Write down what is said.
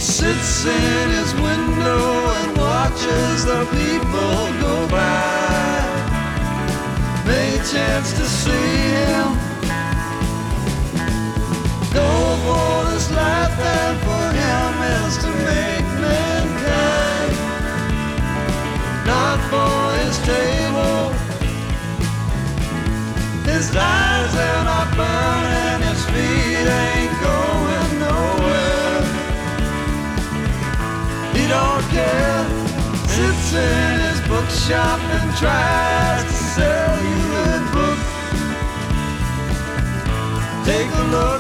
sits in his window and watches the people go by. May chance to see him go for this life, and for him is to make mankind, not for his table. His eyes are not burning, his feet ain't going nowhere. He don't care, sits in his bookshop and tries to sell you a book. Take a look